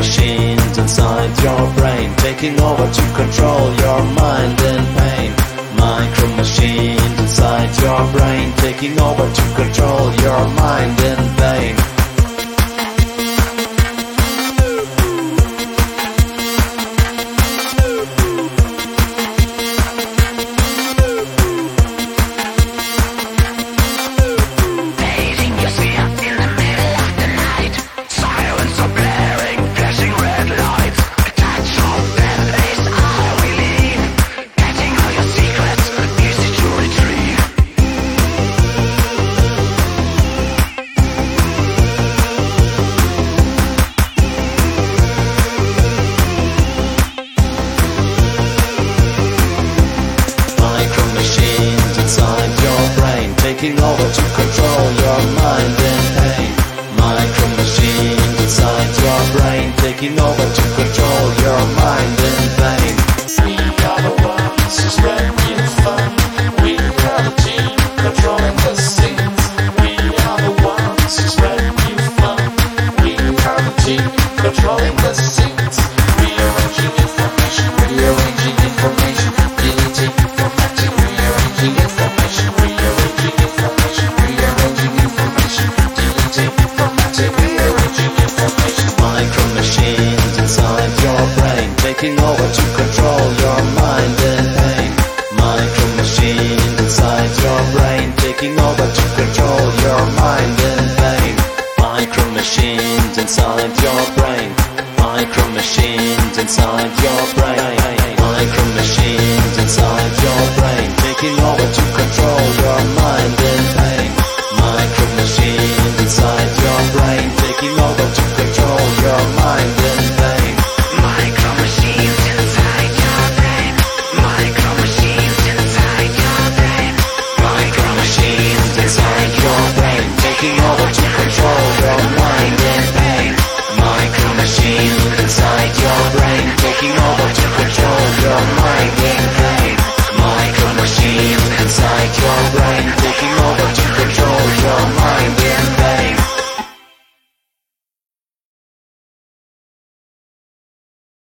machines inside your brain, taking over to control your mind in pain. Micro machines inside your brain, taking over to control your mind in vain. Taking over to control your mind in pain. Micro machines inside your brain, taking over to control your mind in vain. We are the ones who's making fun. We are the team controlling the scenes. We are the ones who's making fun. We are the team controlling the scenes. Rearranging information, rearranging information, deleting, formatting, rearranging information, rearranging information, rearranging information, deleting, formatting, rearranging information. Micro machines inside your brain, taking over to control your mind in pain. Micro machines inside your brain, taking over to control your mind in vain. Micro machines inside your brain. Micro machines inside your brain. Micro machines inside your brain, taking over to control your mind in pain. Micro machines inside your brain, taking over to control your mind in vain. Micro machines inside your brain. Micro machines inside your brain. Micro machines inside your brain, taking over to control your mind in pain. Micro machines inside